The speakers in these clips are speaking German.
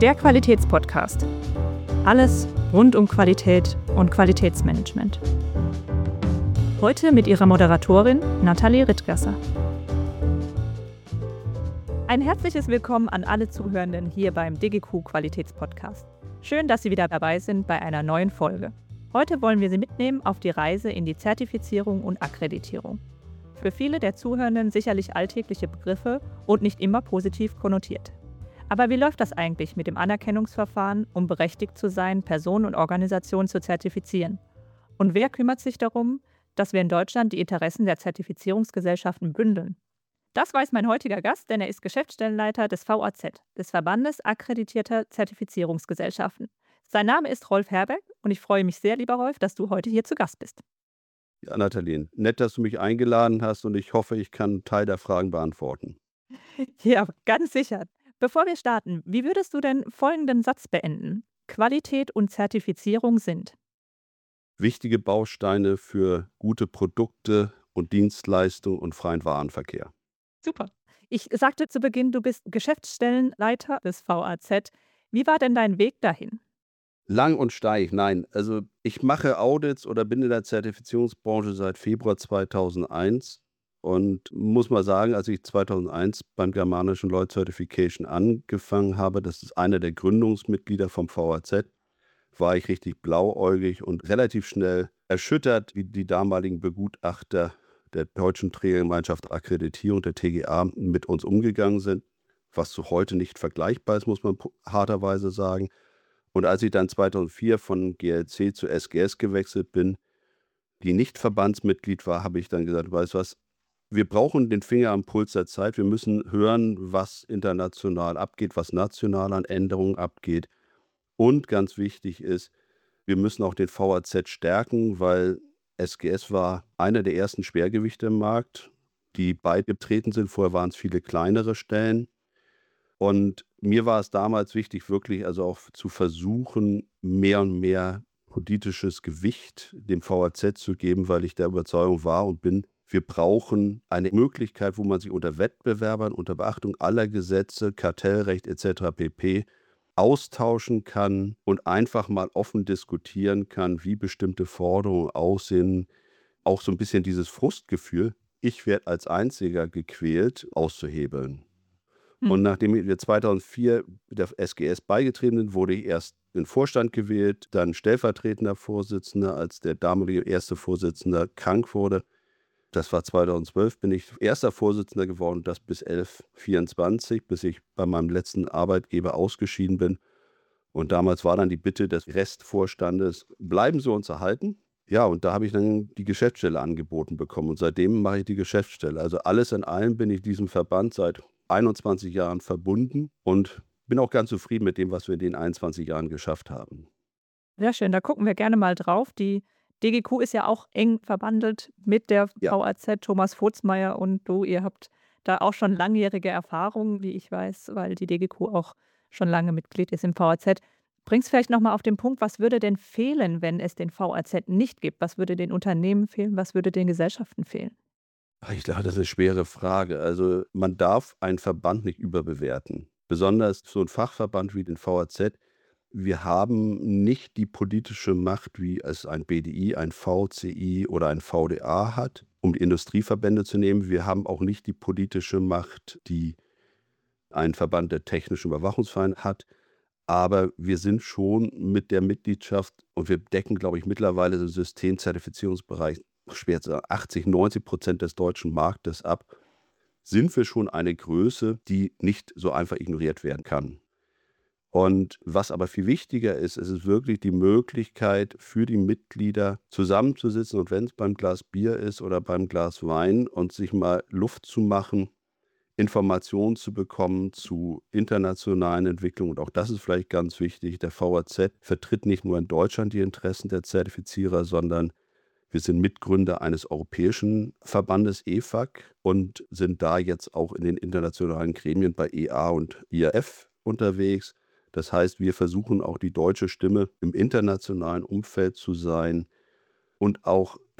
Der Qualitätspodcast. Alles rund um Qualität und Qualitätsmanagement. Heute mit ihrer Moderatorin Nathalie Rittgasser. Ein herzliches Willkommen an alle Zuhörenden hier beim DGQ Qualitätspodcast. Schön, dass Sie wieder dabei sind bei einer neuen Folge. Heute wollen wir Sie mitnehmen auf die Reise in die Zertifizierung und Akkreditierung. Für viele der Zuhörenden sicherlich alltägliche Begriffe und nicht immer positiv konnotiert. Aber wie läuft das eigentlich mit dem Anerkennungsverfahren, um berechtigt zu sein, Personen und Organisationen zu zertifizieren? Und wer kümmert sich darum, dass wir in Deutschland die Interessen der Zertifizierungsgesellschaften bündeln? Das weiß mein heutiger Gast, denn er ist Geschäftsstellenleiter des VAZ, des Verbandes akkreditierter Zertifizierungsgesellschaften. Sein Name ist Rolf Herbeck und ich freue mich sehr, lieber Rolf, dass du heute hier zu Gast bist. Ja, Nathalie, nett, dass du mich eingeladen hast und ich hoffe, ich kann einen Teil der Fragen beantworten. Ja, ganz sicher. Bevor wir starten, wie würdest du denn folgenden Satz beenden? Qualität und Zertifizierung sind. Wichtige Bausteine für gute Produkte und Dienstleistungen und freien Warenverkehr. Super. Ich sagte zu Beginn, du bist Geschäftsstellenleiter des VAZ. Wie war denn dein Weg dahin? Lang und steig, nein. Also ich mache Audits oder bin in der Zertifizierungsbranche seit Februar 2001 und muss mal sagen, als ich 2001 beim Germanischen Lloyd Certification angefangen habe, das ist einer der Gründungsmitglieder vom VAZ, war ich richtig blauäugig und relativ schnell erschüttert, wie die damaligen Begutachter der Deutschen Trägergemeinschaft Akkreditierung, der TGA, mit uns umgegangen sind, was zu heute nicht vergleichbar ist, muss man harterweise sagen. Und als ich dann 2004 von GLC zu SGS gewechselt bin, die nicht Verbandsmitglied war, habe ich dann gesagt, weißt du was, wir brauchen den Finger am Puls der Zeit. Wir müssen hören, was international abgeht, was national an Änderungen abgeht. Und ganz wichtig ist, wir müssen auch den VAZ stärken, weil SGS war einer der ersten Schwergewichte im Markt, die beigetreten sind. Vorher waren es viele kleinere Stellen. Und mir war es damals wichtig, wirklich also auch zu versuchen, mehr und mehr politisches Gewicht dem VAZ zu geben, weil ich der Überzeugung war und bin, wir brauchen eine Möglichkeit, wo man sich unter Wettbewerbern, unter Beachtung aller Gesetze, Kartellrecht etc. pp. austauschen kann und einfach mal offen diskutieren kann, wie bestimmte Forderungen aussehen. Auch so ein bisschen dieses Frustgefühl, ich werde als Einziger gequält, auszuhebeln. Und nachdem wir 2004 der SGS beigetreten sind, wurde ich erst in den Vorstand gewählt, dann stellvertretender Vorsitzender, als der damalige erste Vorsitzende krank wurde. Das war 2012, bin ich erster Vorsitzender geworden, das bis 11/24, bis ich bei meinem letzten Arbeitgeber ausgeschieden bin. Und damals war dann die Bitte des Restvorstandes, bleiben Sie uns erhalten. Ja, und da habe ich dann die Geschäftsstelle angeboten bekommen und seitdem mache ich die Geschäftsstelle. Also alles in allem bin ich diesem Verband seit 21 Jahren verbunden und bin auch ganz zufrieden mit dem, was wir in den 21 Jahren geschafft haben. Sehr schön, da gucken wir gerne mal drauf. Die DGQ ist ja auch eng verbandelt mit der Ja. VAZ. Thomas Vogtsmeier und du, ihr habt da auch schon langjährige Erfahrungen, wie ich weiß, weil die DGQ auch schon lange Mitglied ist im VAZ. Bring's vielleicht nochmal auf den Punkt, was würde denn fehlen, wenn es den VAZ nicht gibt? Was würde den Unternehmen fehlen? Was würde den Gesellschaften fehlen? Ich glaube, das ist eine schwere Frage. Also man darf einen Verband nicht überbewerten. Besonders so ein Fachverband wie den VAZ. Wir haben nicht die politische Macht, wie es ein BDI, ein VCI oder ein VDA hat, um die Industrieverbände zu nehmen. Wir haben auch nicht die politische Macht, die ein Verband der technischen Überwachungsvereine hat. Aber wir sind schon mit der Mitgliedschaft und wir decken, glaube ich, mittlerweile den Systemzertifizierungsbereich schwer zu sagen, 80-90% des deutschen Marktes ab, sind wir schon eine Größe, die nicht so einfach ignoriert werden kann. Und was aber viel wichtiger ist, es ist wirklich die Möglichkeit für die Mitglieder zusammenzusitzen und wenn es beim Glas Bier ist oder beim Glas Wein und sich mal Luft zu machen, Informationen zu bekommen zu internationalen Entwicklungen. Und auch das ist vielleicht ganz wichtig. Der VAZ vertritt nicht nur in Deutschland die Interessen der Zertifizierer, sondern wir sind Mitgründer eines europäischen Verbandes EFAG und sind da jetzt auch in den internationalen Gremien bei EA und IAF unterwegs. Das heißt, wir versuchen auch die deutsche Stimme im internationalen Umfeld zu sein und auch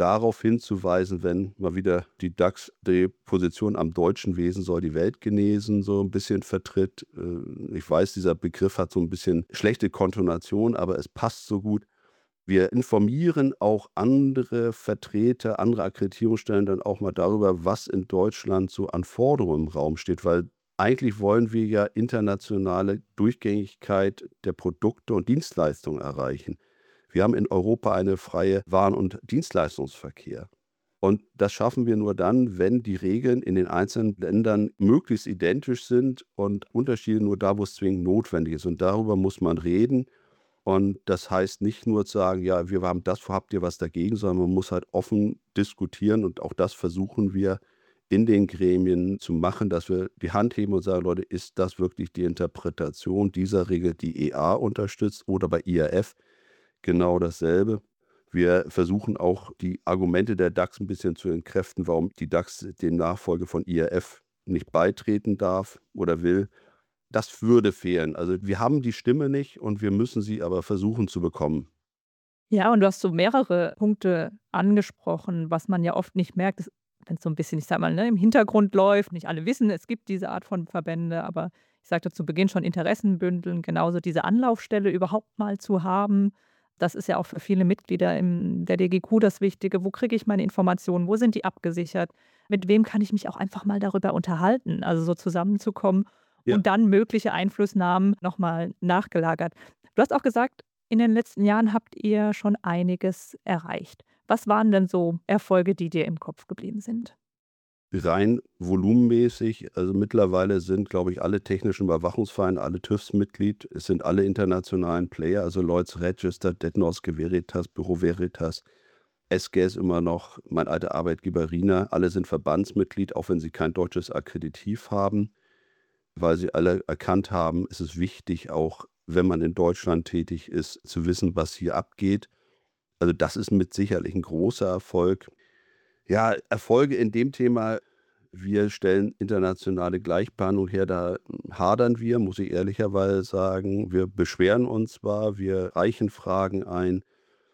darauf hinzuweisen, wenn mal wieder die DAX die Position am deutschen Wesen soll die Welt genesen so ein bisschen vertritt. Ich weiß, dieser Begriff hat so ein bisschen schlechte Kontonation, aber es passt so gut. Wir informieren auch andere Vertreter, andere Akkreditierungsstellen dann auch mal darüber, was in Deutschland so an Forderungen im Raum steht, weil eigentlich wollen wir ja internationale Durchgängigkeit der Produkte und Dienstleistungen erreichen. Wir haben in Europa einen freien Waren- und Dienstleistungsverkehr. Und das schaffen wir nur dann, wenn die Regeln in den einzelnen Ländern möglichst identisch sind und Unterschiede nur da, wo es zwingend notwendig ist. Und darüber muss man reden. Und das heißt nicht nur zu sagen, ja, wir haben das vor, habt ihr was dagegen, sondern man muss halt offen diskutieren und auch das versuchen wir in den Gremien zu machen, dass wir die Hand heben und sagen, Leute, ist das wirklich die Interpretation dieser Regel, die EA unterstützt oder bei IAF genau dasselbe. Wir versuchen auch die Argumente der DAX ein bisschen zu entkräften, warum die DAX dem Nachfolge von IAF nicht beitreten darf oder will. Das würde fehlen. Also wir haben die Stimme nicht und wir müssen sie aber versuchen zu bekommen. Ja, und du hast so mehrere Punkte angesprochen, was man ja oft nicht merkt, wenn es so ein bisschen, ich sage mal, ne, im Hintergrund läuft. Nicht alle wissen, es gibt diese Art von Verbände, aber ich sagte zu Beginn schon Interessenbündeln, genauso diese Anlaufstelle überhaupt mal zu haben. Das ist ja auch für viele Mitglieder der DGQ das Wichtige. Wo kriege ich meine Informationen? Wo sind die abgesichert? Mit wem kann ich mich auch einfach mal darüber unterhalten? Also so zusammenzukommen Ja. und dann mögliche Einflussnahmen noch mal nachgelagert. Du hast auch gesagt, in den letzten Jahren habt ihr schon einiges erreicht. Was waren denn so Erfolge, die dir im Kopf geblieben sind? Rein volumenmäßig, also mittlerweile sind, glaube ich, alle technischen Überwachungsvereine, alle TÜVs Mitglied. Es sind alle internationalen Player, also Lloyds Register, Detnorske Veritas, Büro Veritas, SGS immer noch, mein alter Arbeitgeber RINA. Alle sind Verbandsmitglied, auch wenn sie kein deutsches Akkreditiv haben, weil sie alle erkannt haben, es ist wichtig, auch wenn man in Deutschland tätig ist, zu wissen, was hier abgeht. Also das ist mit sicherlich ein großer Erfolg. Ja, Erfolge in dem Thema, wir stellen internationale Gleichbehandlung her, da hadern wir, muss ich ehrlicherweise sagen. Wir beschweren uns zwar, wir reichen Fragen ein,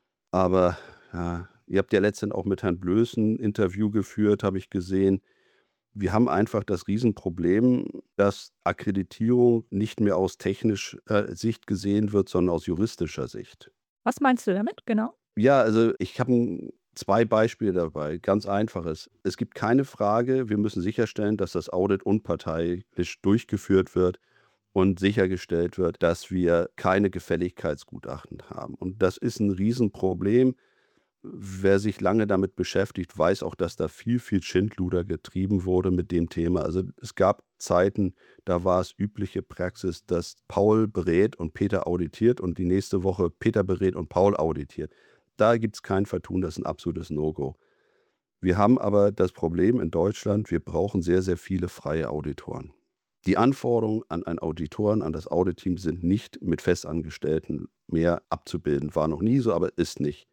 aber ja, ihr habt ja letztens auch mit Herrn Blöß 'n Interview geführt, habe ich gesehen. Wir haben einfach das Riesenproblem, dass Akkreditierung nicht mehr aus technischer Sicht gesehen wird, sondern aus juristischer Sicht. Was meinst du damit genau? Ja, also ich habe 2 Beispiele dabei, ganz einfaches. Es gibt keine Frage, wir müssen sicherstellen, dass das Audit unparteiisch durchgeführt wird und sichergestellt wird, dass wir keine Gefälligkeitsgutachten haben. Und das ist ein Riesenproblem. Wer sich lange damit beschäftigt, weiß auch, dass da viel, viel Schindluder getrieben wurde mit dem Thema. Also es gab Zeiten, da war es übliche Praxis, dass Paul berät und Peter auditiert und die nächste Woche Peter berät und Paul auditiert. Da gibt es kein Vertun, das ist ein absolutes No-Go. Wir haben aber das Problem in Deutschland, wir brauchen sehr, sehr viele freie Auditoren. Die Anforderungen an einen Auditoren, an das Auditteam sind nicht mit Festangestellten mehr abzubilden. War noch nie so, aber ist nicht.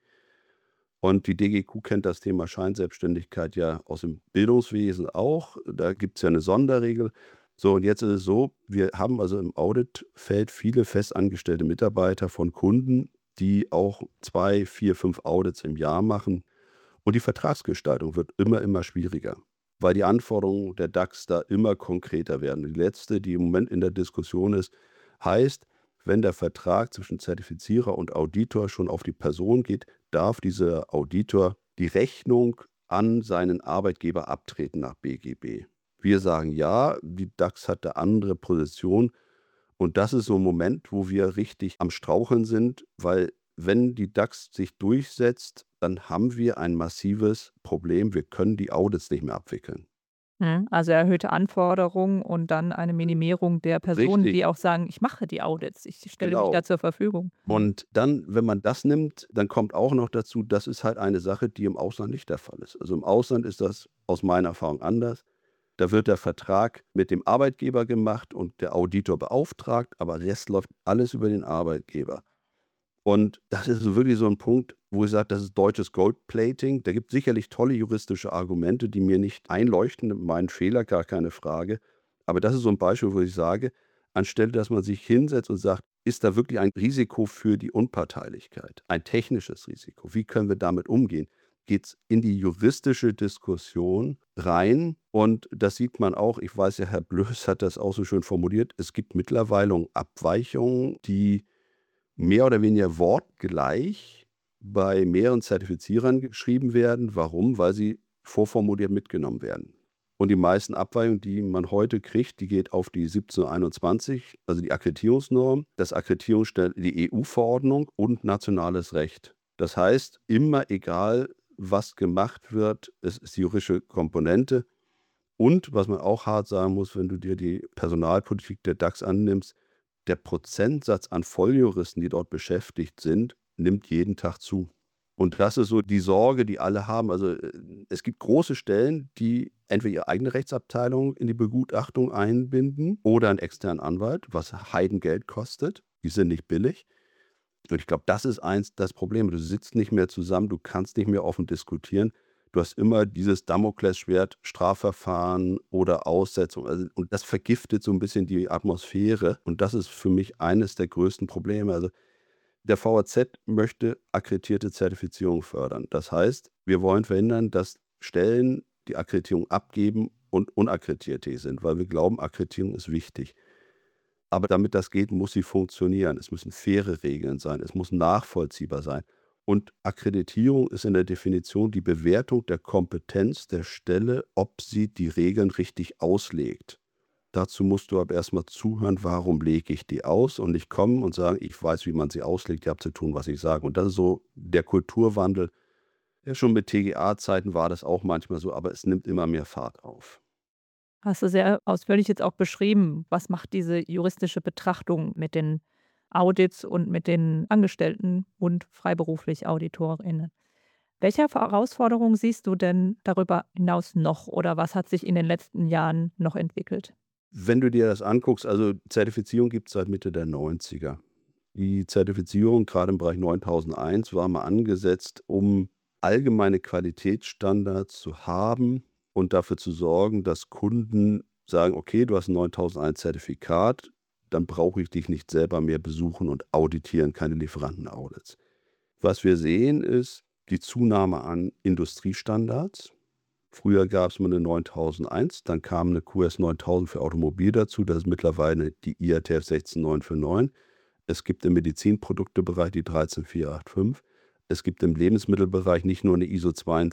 Und die DGQ kennt das Thema Scheinselbstständigkeit ja aus dem Bildungswesen auch. Da gibt es ja eine Sonderregel. So, und jetzt ist es so, wir haben also im Auditfeld viele festangestellte Mitarbeiter von Kunden, die auch 2, 4, 5 Audits im Jahr machen. Und die Vertragsgestaltung wird immer, immer schwieriger, weil die Anforderungen der DAX da immer konkreter werden. Die letzte, die im Moment in der Diskussion ist, heißt, wenn der Vertrag zwischen Zertifizierer und Auditor schon auf die Person geht, darf dieser Auditor die Rechnung an seinen Arbeitgeber abtreten nach BGB. Wir sagen ja, die DAX hat eine andere Position und das ist so ein Moment, wo wir richtig am Straucheln sind, weil wenn die DAX sich durchsetzt, dann haben wir ein massives Problem. Wir können die Audits nicht mehr abwickeln. Also erhöhte Anforderungen und dann eine Minimierung der Personen, Richtig, die auch sagen: „Ich mache die Audits, ich stelle mich genau. da zur Verfügung.“ Und dann, wenn man das nimmt, dann kommt auch noch dazu, das ist halt eine Sache, die im Ausland nicht der Fall ist. Also im Ausland ist das aus meiner Erfahrung anders. Da wird der Vertrag mit dem Arbeitgeber gemacht und der Auditor beauftragt, aber Rest läuft alles über den Arbeitgeber. Und das ist so wirklich so ein Punkt, wo ich sage, das ist deutsches Goldplating. Da gibt es sicherlich tolle juristische Argumente, die mir nicht einleuchten, mein Fehler, gar keine Frage. Aber das ist so ein Beispiel, wo ich sage, anstelle dass man sich hinsetzt und sagt: „Ist da wirklich ein Risiko für die Unparteilichkeit, ein technisches Risiko? Wie können wir damit umgehen?“ geht es in die juristische Diskussion rein. Und das sieht man auch, ich weiß ja, Herr Blöß hat das auch so schön formuliert, es gibt mittlerweile Abweichungen, die mehr oder weniger wortgleich bei mehreren Zertifizierern geschrieben werden. Warum? Weil sie vorformuliert mitgenommen werden. Und die meisten Abweichungen, die man heute kriegt, die geht auf die 1721, also die Akkreditierungsnorm, das Akkreditierungsstelle, die EU-Verordnung und nationales Recht. Das heißt, immer egal, was gemacht wird, es ist die juristische Komponente. Und was man auch hart sagen muss, wenn du dir die Personalpolitik der DAX annimmst, der Prozentsatz an Volljuristen, die dort beschäftigt sind, nimmt jeden Tag zu. Und das ist so die Sorge, die alle haben. Also es gibt große Stellen, die entweder ihre eigene Rechtsabteilung in die Begutachtung einbinden oder einen externen Anwalt, was Heidengeld kostet. Die sind nicht billig. Und ich glaube, das ist das Problem. Du sitzt nicht mehr zusammen, du kannst nicht mehr offen diskutieren. Du hast immer dieses Damoklesschwert, Strafverfahren oder Aussetzung. Also, und das vergiftet so ein bisschen die Atmosphäre. Und das ist für mich eines der größten Probleme. Also der VAZ möchte akkreditierte Zertifizierung fördern. Das heißt, wir wollen verhindern, dass Stellen die Akkreditierung abgeben und unakkreditiert sind, weil wir glauben, Akkreditierung ist wichtig. Aber damit das geht, muss sie funktionieren. Es müssen faire Regeln sein. Es muss nachvollziehbar sein. Und Akkreditierung ist in der Definition die Bewertung der Kompetenz der Stelle, ob sie die Regeln richtig auslegt. Dazu musst du aber erstmal zuhören, warum lege ich die aus und nicht kommen und sagen, ich weiß, wie man sie auslegt, ihr habt zu tun, was ich sage. Und das ist so der Kulturwandel. Ja, schon mit TGA-Zeiten war das auch manchmal so, aber es nimmt immer mehr Fahrt auf. Hast du sehr ausführlich jetzt auch beschrieben, was macht diese juristische Betrachtung mit den Audits und mit den Angestellten und freiberuflich AuditorInnen. Welche Herausforderungen siehst du denn darüber hinaus noch oder was hat sich in den letzten Jahren noch entwickelt? Wenn du dir das anguckst, also Zertifizierung gibt es seit Mitte der 90er. Die Zertifizierung, gerade im Bereich 9001, war mal angesetzt, um allgemeine Qualitätsstandards zu haben und dafür zu sorgen, dass Kunden sagen, okay, du hast ein 9001 Zertifikat, dann brauche ich dich nicht selber mehr besuchen und auditieren, keine Lieferantenaudits. Was wir sehen, ist die Zunahme an Industriestandards. Früher gab es mal eine 9001, dann kam eine QS 9000 für Automobil dazu, das ist mittlerweile die IATF 16949. Es gibt im Medizinproduktebereich die 13485. Es gibt im Lebensmittelbereich nicht nur eine ISO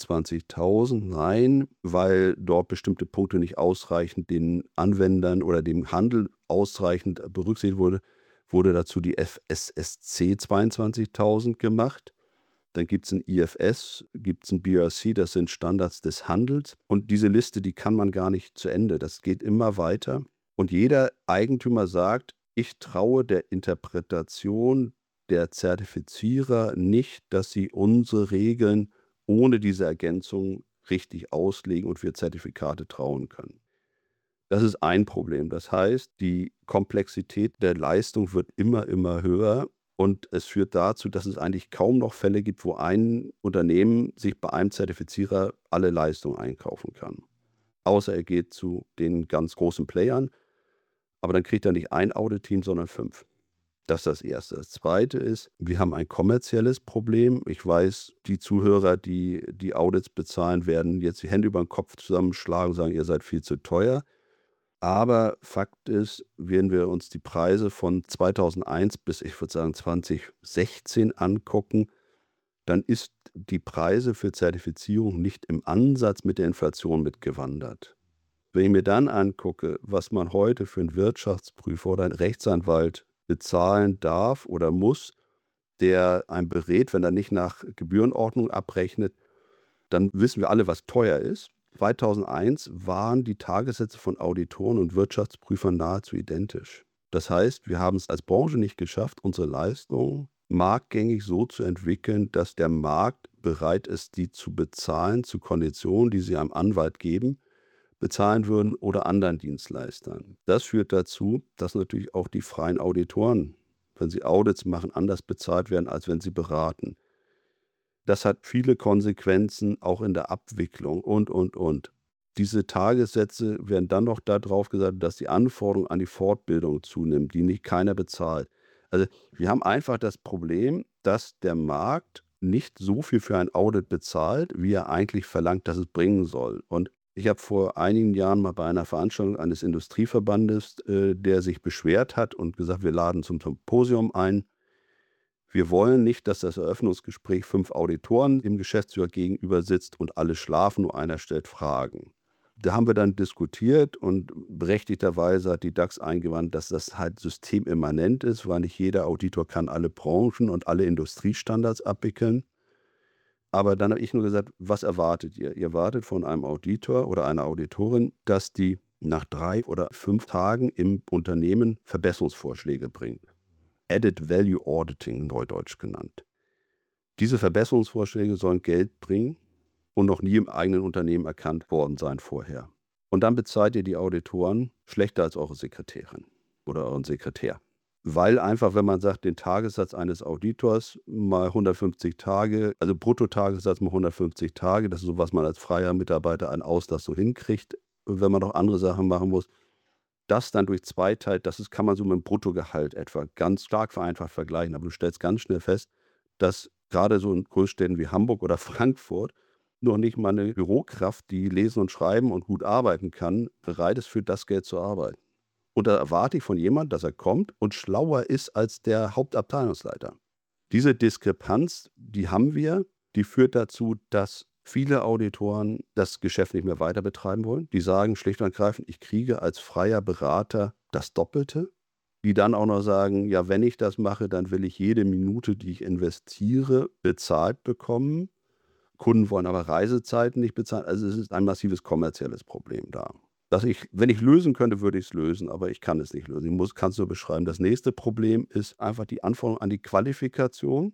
22000, nein, weil dort bestimmte Punkte nicht ausreichend den Anwendern oder dem Handel ausreichend berücksichtigt wurde dazu die FSSC 22000 gemacht. Dann gibt es ein IFS, gibt es ein BRC, das sind Standards des Handels. Und diese Liste, die kann man gar nicht zu Ende. Das geht immer weiter. Und jeder Eigentümer sagt, ich traue der Interpretation der Zertifizierer nicht, dass sie unsere Regeln ohne diese Ergänzung richtig auslegen und wir Zertifikate trauen können. Das ist ein Problem. Das heißt, die Komplexität der Leistung wird immer höher. Und es führt dazu, dass es eigentlich kaum noch Fälle gibt, wo ein Unternehmen sich bei einem Zertifizierer alle Leistungen einkaufen kann. Außer er geht zu den ganz großen Playern. Aber dann kriegt er nicht ein Audit-Team, sondern 5. Das ist das Erste. Das Zweite ist, wir haben ein kommerzielles Problem. Ich weiß, die Zuhörer, die die Audits bezahlen, werden jetzt die Hände über den Kopf zusammenschlagen und sagen, ihr seid viel zu teuer. Aber Fakt ist, wenn wir uns die Preise von 2001 bis, ich würde sagen, 2016 angucken, dann ist die Preise für Zertifizierung nicht im Ansatz mit der Inflation mitgewandert. Wenn ich mir dann angucke, was man heute für einen Wirtschaftsprüfer oder einen Rechtsanwalt bezahlen darf oder muss, der einen berät, wenn er nicht nach Gebührenordnung abrechnet, dann wissen wir alle, was teuer ist. 2001 waren die Tagessätze von Auditoren und Wirtschaftsprüfern nahezu identisch. Das heißt, wir haben es als Branche nicht geschafft, unsere Leistungen marktgängig so zu entwickeln, dass der Markt bereit ist, die zu bezahlen, zu Konditionen, die sie einem Anwalt geben, bezahlen würden oder anderen Dienstleistern. Das führt dazu, dass natürlich auch die freien Auditoren, wenn sie Audits machen, anders bezahlt werden, als wenn sie beraten. Das hat viele Konsequenzen, auch in der Abwicklung und. Diese Tagessätze werden dann noch darauf gesagt, dass die Anforderung an die Fortbildung zunimmt, die nicht keiner bezahlt. Also wir haben einfach das Problem, dass der Markt nicht so viel für ein Audit bezahlt, wie er eigentlich verlangt, dass es bringen soll. Und ich habe vor einigen Jahren mal bei einer Veranstaltung eines Industrieverbandes, der sich beschwert hat und gesagt, wir laden zum Symposium ein. Wir wollen nicht, dass das Eröffnungsgespräch 5 Auditoren dem Geschäftsführer gegenüber sitzt und alle schlafen, nur einer stellt Fragen. Da haben wir dann diskutiert und berechtigterweise hat die DAX eingewandt, dass das halt systemimmanent ist, weil nicht jeder Auditor kann alle Branchen und alle Industriestandards abwickeln. Aber dann habe ich nur gesagt, was erwartet ihr? Ihr erwartet von einem Auditor oder einer Auditorin, dass die nach 3 oder 5 Tagen im Unternehmen Verbesserungsvorschläge bringt. Added Value Auditing, neudeutsch genannt. Diese Verbesserungsvorschläge sollen Geld bringen und noch nie im eigenen Unternehmen erkannt worden sein vorher. Und dann bezahlt ihr die Auditoren schlechter als eure Sekretärin oder euren Sekretär. Weil einfach, wenn man sagt, den Tagessatz eines Auditors mal 150 Tage, also Bruttotagessatz mal 150 Tage, das ist so, was man als freier Mitarbeiter an Auslass so hinkriegt, wenn man noch andere Sachen machen muss, das dann durch 2 teilt, kann man so mit dem Bruttogehalt etwa ganz stark vereinfacht vergleichen. Aber du stellst ganz schnell fest, dass gerade so in Großstädten wie Hamburg oder Frankfurt noch nicht mal eine Bürokraft, die lesen und schreiben und gut arbeiten kann, bereit ist, für das Geld zu arbeiten. Und da erwarte ich von jemandem, dass er kommt und schlauer ist als der Hauptabteilungsleiter. Diese Diskrepanz, die haben wir, die führt dazu, dass viele Auditoren das Geschäft nicht mehr weiter betreiben wollen. Die sagen schlicht und ergreifend, ich kriege als freier Berater das Doppelte. Die dann auch noch sagen, ja, wenn ich das mache, dann will ich jede Minute, die ich investiere, bezahlt bekommen. Kunden wollen aber Reisezeiten nicht bezahlen. Also es ist ein massives kommerzielles Problem da. Wenn ich lösen könnte, würde ich es lösen, aber ich kann es nicht lösen. Kann es nur beschreiben. Das nächste Problem ist einfach die Anforderung an die Qualifikation.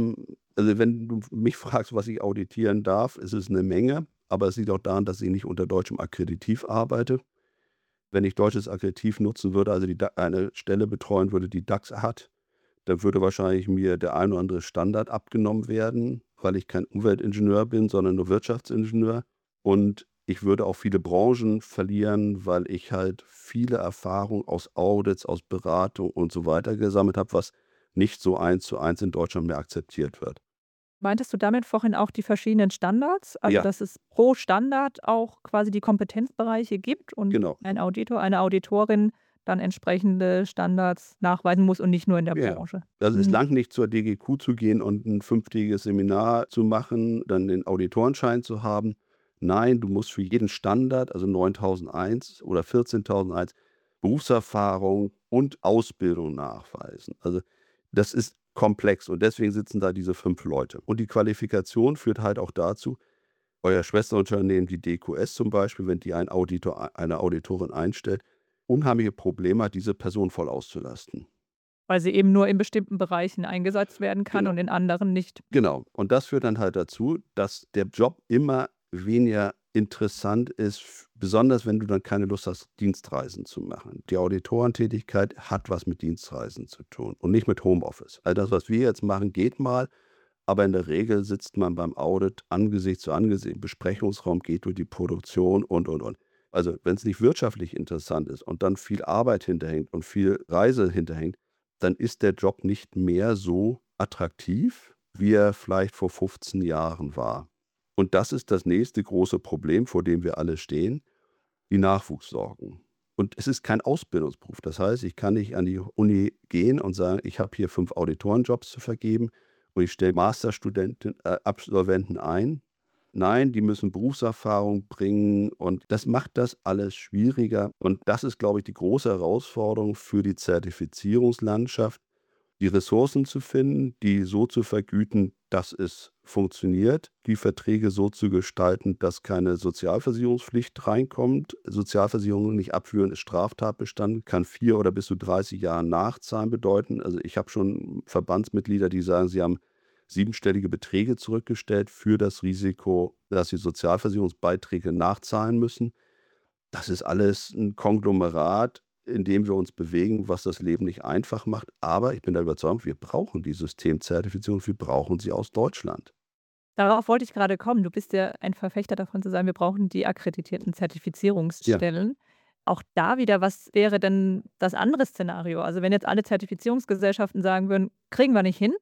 Also wenn du mich fragst, was ich auditieren darf, ist es eine Menge, aber es liegt auch daran, dass ich nicht unter deutschem Akkreditiv arbeite. Wenn ich deutsches Akkreditiv nutzen würde, also eine Stelle betreuen würde, die DAX hat, dann würde wahrscheinlich mir der ein oder andere Standard abgenommen werden, weil ich kein Umweltingenieur bin, sondern nur Wirtschaftsingenieur. Und ich würde auch viele Branchen verlieren, weil ich halt viele Erfahrungen aus Audits, aus Beratung und so weiter gesammelt habe, was nicht so 1:1 in Deutschland mehr akzeptiert wird. Meintest du damit vorhin auch die verschiedenen Standards? Also, Ja, dass es pro Standard auch quasi die Kompetenzbereiche gibt und genau. ein Auditor, eine Auditorin dann entsprechende Standards nachweisen muss und nicht nur in der Ja. Branche? Also es Mhm. langt nicht, zur DGQ zu gehen und ein 5-tägiges Seminar zu machen, dann den Auditorenschein zu haben. Nein, du musst für jeden Standard, also 9001 oder 14001, Berufserfahrung und Ausbildung nachweisen. Also das ist komplex und deswegen sitzen da diese 5 Leute. Und die Qualifikation führt halt auch dazu, euer Schwesterunternehmen, die DQS zum Beispiel, wenn die einen Auditor, eine Auditorin einstellt, unheimliche Probleme hat, diese Person voll auszulasten. Weil sie eben nur in bestimmten Bereichen eingesetzt werden kann Genau. und in anderen nicht. Genau. Und das führt dann halt dazu, dass der Job immer weniger interessant ist, besonders wenn du dann keine Lust hast, Dienstreisen zu machen. Die Auditorentätigkeit hat was mit Dienstreisen zu tun und nicht mit Homeoffice. Also das, was wir jetzt machen, geht mal, aber in der Regel sitzt man beim Audit Angesicht zu Angesicht im Besprechungsraum, geht durch die Produktion und. Also wenn es nicht wirtschaftlich interessant ist und dann viel Arbeit hinterhängt und viel Reise hinterhängt, dann ist der Job nicht mehr so attraktiv, wie er vielleicht vor 15 Jahren war. Und das ist das nächste große Problem, vor dem wir alle stehen, die Nachwuchssorgen. Und es ist kein Ausbildungsberuf. Das heißt, ich kann nicht an die Uni gehen und sagen, ich habe hier 5 Auditorenjobs zu vergeben und ich stelle Masterstudenten, Absolventen ein. Nein, die müssen Berufserfahrung bringen und das macht das alles schwieriger. Und das ist, glaube ich, die große Herausforderung für die Zertifizierungslandschaft, die Ressourcen zu finden, die so zu vergüten, dass es funktioniert, die Verträge so zu gestalten, dass keine Sozialversicherungspflicht reinkommt. Sozialversicherung nicht abführen ist Straftatbestand, kann 4 oder bis zu 30 Jahre Nachzahlen bedeuten. Also ich habe schon Verbandsmitglieder, die sagen, sie haben 7-stellige Beträge zurückgestellt für das Risiko, dass sie Sozialversicherungsbeiträge nachzahlen müssen. Das ist alles ein Konglomerat, in dem wir uns bewegen, was das Leben nicht einfach macht. Aber ich bin der Überzeugung, wir brauchen die Systemzertifizierung, wir brauchen sie aus Deutschland. Darauf wollte ich gerade kommen. Du bist ja ein Verfechter davon zu sagen, wir brauchen die akkreditierten Ja, Zertifizierungsstellen. Auch da wieder, was wäre denn das andere Szenario? Also wenn jetzt alle Zertifizierungsgesellschaften sagen würden, kriegen wir nicht hin,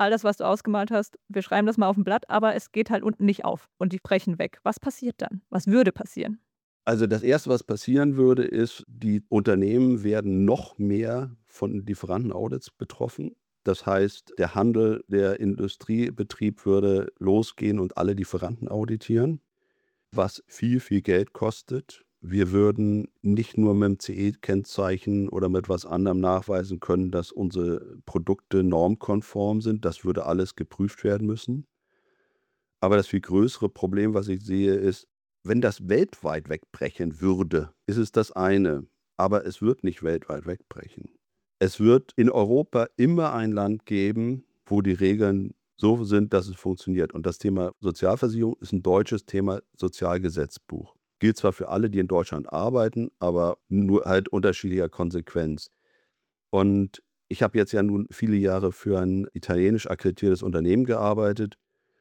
all das, was du ausgemalt hast, wir schreiben das mal auf ein Blatt, aber es geht halt unten nicht auf und die brechen weg. Was passiert dann? Was würde passieren? Also das Erste, was passieren würde, ist, die Unternehmen werden noch mehr von Lieferantenaudits betroffen. Das heißt, der Handel, der Industriebetrieb würde losgehen und alle Lieferanten auditieren, was viel, viel Geld kostet. Wir würden nicht nur mit dem CE-Kennzeichen oder mit was anderem nachweisen können, dass unsere Produkte normkonform sind. Das würde alles geprüft werden müssen. Aber das viel größere Problem, was ich sehe, ist, wenn das weltweit wegbrechen würde, ist es das eine. Aber es wird nicht weltweit wegbrechen. Es wird in Europa immer ein Land geben, wo die Regeln so sind, dass es funktioniert. Und das Thema Sozialversicherung ist ein deutsches Thema Sozialgesetzbuch. Gilt zwar für alle, die in Deutschland arbeiten, aber nur halt unterschiedlicher Konsequenz. Und ich habe jetzt ja nun viele Jahre für ein italienisch akkreditiertes Unternehmen gearbeitet.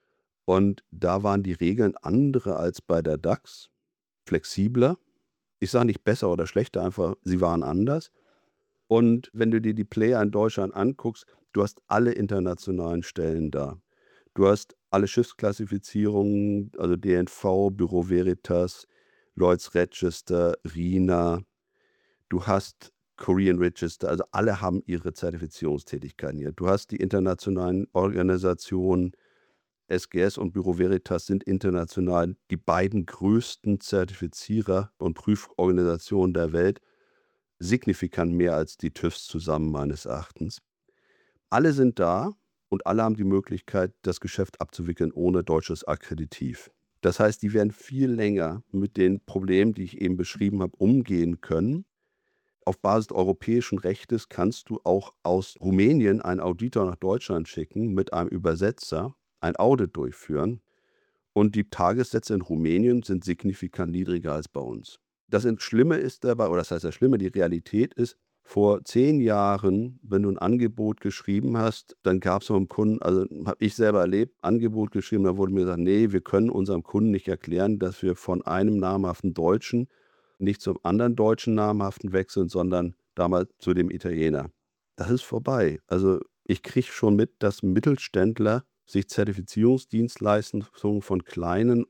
Und da waren die Regeln andere als bei der DAX, flexibler. Ich sage nicht besser oder schlechter, einfach sie waren anders. Und wenn du dir die Player in Deutschland anguckst, du hast alle internationalen Stellen da. Du hast alle Schiffsklassifizierungen, also DNV, Bureau Veritas, Lloyd's Register, RINA. Du hast Korean Register, also alle haben ihre Zertifizierungstätigkeiten hier. Du hast die internationalen Organisationen, SGS und Bureau Veritas sind international die beiden größten Zertifizierer und Prüforganisationen der Welt, signifikant mehr als die TÜVs zusammen meines Erachtens. Alle sind da und alle haben die Möglichkeit, das Geschäft abzuwickeln ohne deutsches Akkreditiv. Das heißt, die werden viel länger mit den Problemen, die ich eben beschrieben habe, umgehen können. Auf Basis des europäischen Rechtes kannst du auch aus Rumänien einen Auditor nach Deutschland schicken mit einem Übersetzer, ein Audit durchführen und die Tagessätze in Rumänien sind signifikant niedriger als bei uns. Das Schlimme ist dabei, oder das heißt das Schlimme, die Realität ist, vor 10 Jahren, wenn du ein Angebot geschrieben hast, dann gab es vom Kunden, also habe ich selber erlebt, Angebot geschrieben, da wurde mir gesagt, nee, wir können unserem Kunden nicht erklären, dass wir von einem namhaften Deutschen nicht zum anderen deutschen namhaften wechseln, sondern damals zu dem Italiener. Das ist vorbei. Also ich kriege schon mit, dass Mittelständler sich Zertifizierungsdienstleistungen von kleinen,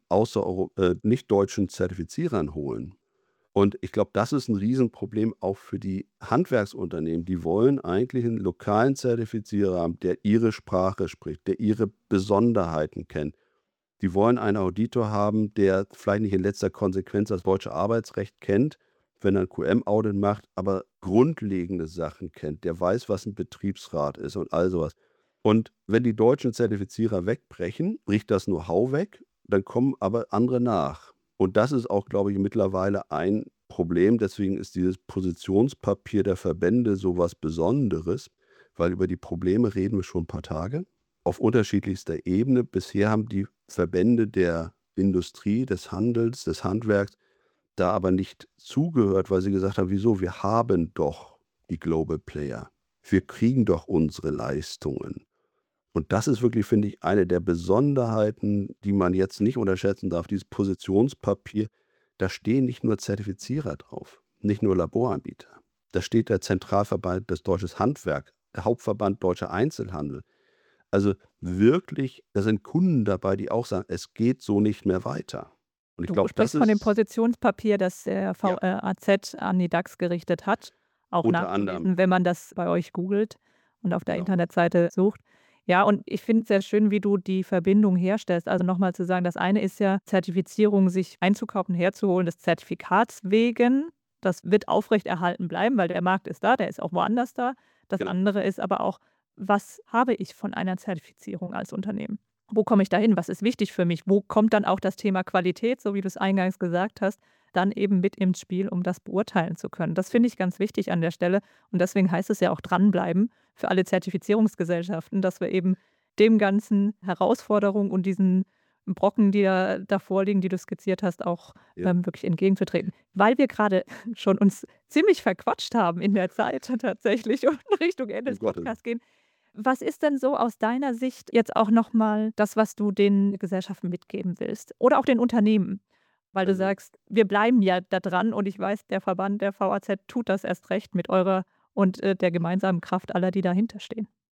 nicht deutschen Zertifizierern holen. Und ich glaube, das ist ein Riesenproblem auch für die Handwerksunternehmen. Die wollen eigentlich einen lokalen Zertifizierer haben, der ihre Sprache spricht, der ihre Besonderheiten kennt. Die wollen einen Auditor haben, der vielleicht nicht in letzter Konsequenz das deutsche Arbeitsrecht kennt, wenn er ein QM-Audit macht, aber grundlegende Sachen kennt, der weiß, was ein Betriebsrat ist und all sowas. Und wenn die deutschen Zertifizierer wegbrechen, bricht das Know-how weg, dann kommen aber andere nach. Und das ist auch, glaube ich, mittlerweile ein Problem. Deswegen ist dieses Positionspapier der Verbände so was Besonderes, weil über die Probleme reden wir schon ein paar Tage auf unterschiedlichster Ebene. Bisher haben die Verbände der Industrie, des Handels, des Handwerks da aber nicht zugehört, weil sie gesagt haben, wieso, wir haben doch die Global Player. Wir kriegen doch unsere Leistungen. Und das ist wirklich, finde ich, eine der Besonderheiten, die man jetzt nicht unterschätzen darf. Dieses Positionspapier, da stehen nicht nur Zertifizierer drauf, nicht nur Laboranbieter. Da steht der Zentralverband des Deutsches Handwerk, der Hauptverband Deutscher Einzelhandel. Also wirklich, da sind Kunden dabei, die auch sagen, es geht so nicht mehr weiter. Und ich Du glaube, das sprichst von dem ist Positionspapier, das der ja VAZ an die DAX gerichtet hat, auch unter anderem, nachzulesen, wenn man das bei euch googelt und auf der genau. Internetseite sucht. Ja, und ich finde es sehr schön, wie du die Verbindung herstellst. Also nochmal zu sagen, das eine ist ja Zertifizierung, sich einzukaufen, herzuholen, des Zertifikats wegen. Das wird aufrechterhalten bleiben, weil der Markt ist da, der ist auch woanders da. Das Genau. andere ist aber auch, was habe ich von einer Zertifizierung als Unternehmen? Wo komme ich da hin? Was ist wichtig für mich? Wo kommt dann auch das Thema Qualität, so wie du es eingangs gesagt hast, dann eben mit ins Spiel, um das beurteilen zu können? Das finde ich ganz wichtig an der Stelle. Und deswegen heißt es ja auch dranbleiben für alle Zertifizierungsgesellschaften, dass wir eben dem ganzen Herausforderungen und diesen Brocken, die da vorliegen, die du skizziert hast, auch Ja. wirklich entgegenzutreten. Weil wir gerade schon uns ziemlich verquatscht haben in der Zeit tatsächlich und Richtung Ende Um des Gottes Willen. Podcasts gehen. Was ist denn so aus deiner Sicht jetzt auch nochmal das, was du den Gesellschaften mitgeben willst? Oder auch den Unternehmen? Weil du Also, sagst, wir bleiben ja da dran und ich weiß, der Verband, der VAZ, tut das erst recht mit eurer und der gemeinsamen Kraft aller, die dahinter stehen.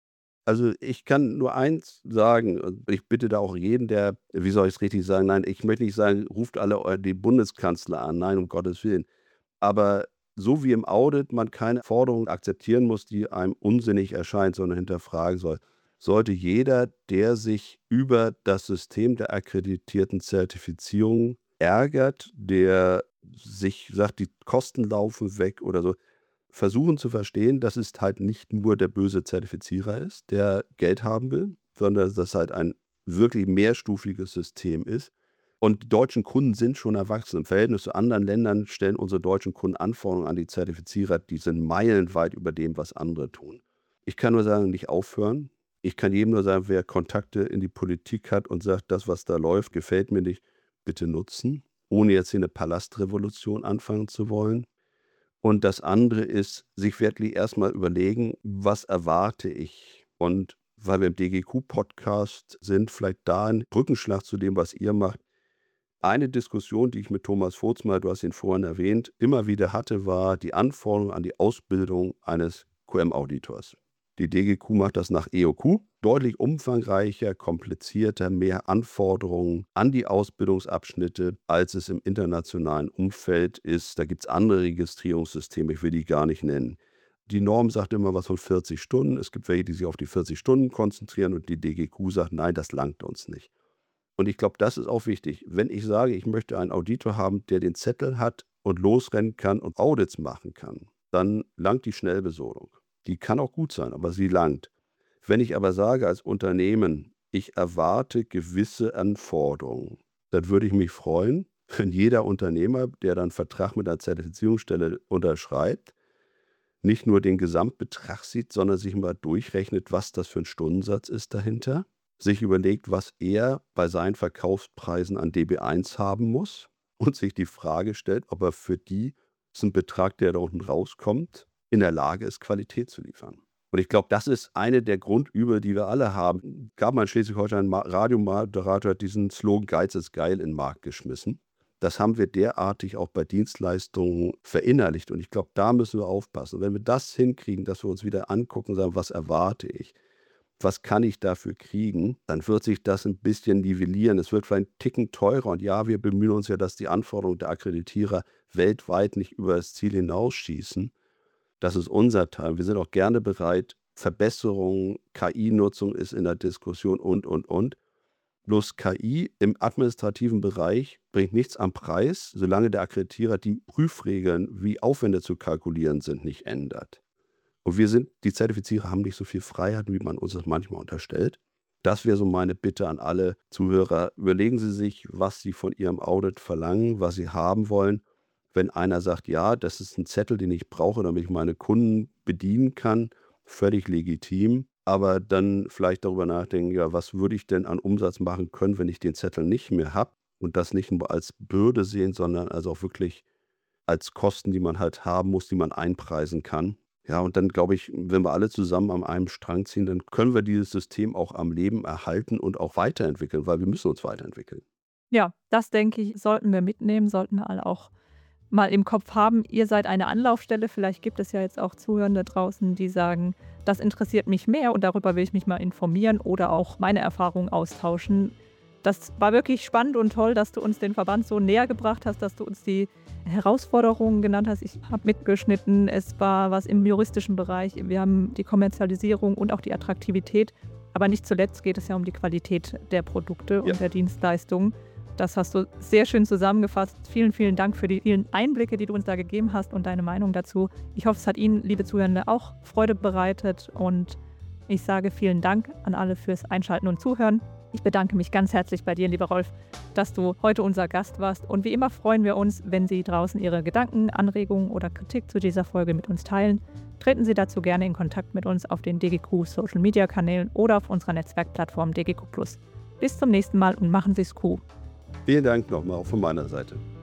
Also ich kann nur eins sagen, und ich bitte da auch jeden, der, wie soll ich es richtig sagen, nein, ich möchte nicht sagen, ruft alle den Bundeskanzler an, nein, um Gottes Willen. Aber so wie im Audit man keine Forderung akzeptieren muss, die einem unsinnig erscheint, sondern hinterfragen soll, sollte jeder, der sich über das System der akkreditierten Zertifizierung ärgert, der sich sagt, die Kosten laufen weg oder so, versuchen zu verstehen, dass es halt nicht nur der böse Zertifizierer ist, der Geld haben will, sondern dass das halt ein wirklich mehrstufiges System ist. Und die deutschen Kunden sind schon erwachsen. Im Verhältnis zu anderen Ländern stellen unsere deutschen Kunden Anforderungen an die Zertifizierer, die sind meilenweit über dem, was andere tun. Ich kann nur sagen, nicht aufhören. Ich kann jedem nur sagen, wer Kontakte in die Politik hat und sagt, das, was da läuft, gefällt mir nicht, bitte nutzen, ohne jetzt hier eine Palastrevolution anfangen zu wollen. Und das andere ist, sich wirklich erstmal überlegen, was erwarte ich? Und weil wir im DGQ-Podcast sind, vielleicht da ein Brückenschlag zu dem, was ihr macht. Eine Diskussion, die ich mit Thomas Vogtsmeier, du hast ihn vorhin erwähnt, immer wieder hatte, war die Anforderung an die Ausbildung eines QM-Auditors. Die DGQ macht das nach EOQ, deutlich umfangreicher, komplizierter, mehr Anforderungen an die Ausbildungsabschnitte, als es im internationalen Umfeld ist. Da gibt es andere Registrierungssysteme, ich will die gar nicht nennen. Die Norm sagt immer was von 40 Stunden. Es gibt welche, die sich auf die 40 Stunden konzentrieren und die DGQ sagt, nein, das langt uns nicht. Und ich glaube, das ist auch wichtig. Wenn ich sage, ich möchte einen Auditor haben, der den Zettel hat und losrennen kann und Audits machen kann, dann langt die Schnellbesoldung. Die kann auch gut sein, aber sie langt. Wenn ich aber sage als Unternehmen, ich erwarte gewisse Anforderungen, dann würde ich mich freuen, wenn jeder Unternehmer, der dann einen Vertrag mit einer Zertifizierungsstelle unterschreibt, nicht nur den Gesamtbetrag sieht, sondern sich mal durchrechnet, was das für ein Stundensatz ist dahinter, sich überlegt, was er bei seinen Verkaufspreisen an DB1 haben muss und sich die Frage stellt, ob er für diesen Betrag, der da unten rauskommt, in der Lage ist, Qualität zu liefern. Und ich glaube, das ist eine der Grundübel, die wir alle haben. Gab mal in Schleswig-Holstein einen Radiomoderator, hat diesen Slogan Geiz ist geil in den Markt geschmissen. Das haben wir derartig auch bei Dienstleistungen verinnerlicht. Und ich glaube, da müssen wir aufpassen. Und wenn wir das hinkriegen, dass wir uns wieder angucken und sagen, was erwarte ich? Was kann ich dafür kriegen? Dann wird sich das ein bisschen nivellieren. Es wird vielleicht einen Ticken teurer. Und ja, wir bemühen uns ja, dass die Anforderungen der Akkreditierer weltweit nicht über das Ziel hinausschießen. Das ist unser Teil. Wir sind auch gerne bereit. Verbesserungen, KI-Nutzung ist in der Diskussion und. Bloß KI im administrativen Bereich bringt nichts am Preis, solange der Akkreditierer die Prüfregeln, wie Aufwände zu kalkulieren sind, nicht ändert. Und die Zertifizierer haben nicht so viel Freiheit, wie man uns das manchmal unterstellt. Das wäre so meine Bitte an alle Zuhörer. Überlegen Sie sich, was Sie von Ihrem Audit verlangen, was Sie haben wollen. Wenn einer sagt, ja, das ist ein Zettel, den ich brauche, damit ich meine Kunden bedienen kann, völlig legitim. Aber dann vielleicht darüber nachdenken, ja, was würde ich denn an Umsatz machen können, wenn ich den Zettel nicht mehr habe? Und das nicht nur als Bürde sehen, sondern also auch wirklich als Kosten, die man halt haben muss, die man einpreisen kann. Ja, und dann glaube ich, wenn wir alle zusammen an einem Strang ziehen, dann können wir dieses System auch am Leben erhalten und auch weiterentwickeln, weil wir müssen uns weiterentwickeln. Ja, das denke ich, sollten wir mitnehmen, sollten wir alle auch mal im Kopf haben. Ihr seid eine Anlaufstelle. Vielleicht gibt es ja jetzt auch Zuhörende draußen, die sagen, das interessiert mich mehr und darüber will ich mich mal informieren oder auch meine Erfahrungen austauschen. Das war wirklich spannend und toll, dass du uns den Verband so näher gebracht hast, dass du uns die Herausforderungen genannt hast. Ich habe mitgeschnitten, es war was im juristischen Bereich. Wir haben die Kommerzialisierung und auch die Attraktivität. Aber nicht zuletzt geht es ja um die Qualität der Produkte und der Dienstleistungen. Das hast du sehr schön zusammengefasst. Vielen, vielen Dank für die vielen Einblicke, die du uns da gegeben hast und deine Meinung dazu. Ich hoffe, es hat Ihnen, liebe Zuhörende, auch Freude bereitet. Und ich sage vielen Dank an alle fürs Einschalten und Zuhören. Ich bedanke mich ganz herzlich bei dir, lieber Rolf, dass du heute unser Gast warst. Und wie immer freuen wir uns, wenn Sie draußen Ihre Gedanken, Anregungen oder Kritik zu dieser Folge mit uns teilen. Treten Sie dazu gerne in Kontakt mit uns auf den DGQ Social Media Kanälen oder auf unserer Netzwerkplattform DGQ+. Bis zum nächsten Mal und machen Sie es cool. Vielen Dank nochmal auch von meiner Seite.